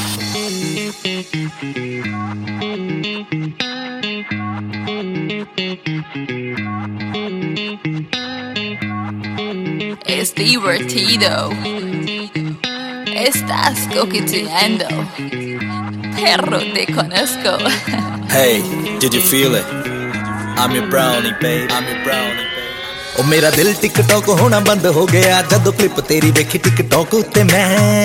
Es divertido. Estás coqueteando. Perro, te conozco. Hey, did you feel it? I'm your brownie, babe. I'm your brownie, babe. ओ मेरा दिल टिकटॉक होना बंद हो गया जदों क्लिप तेरी देखी टिकटॉक उत्ते मैं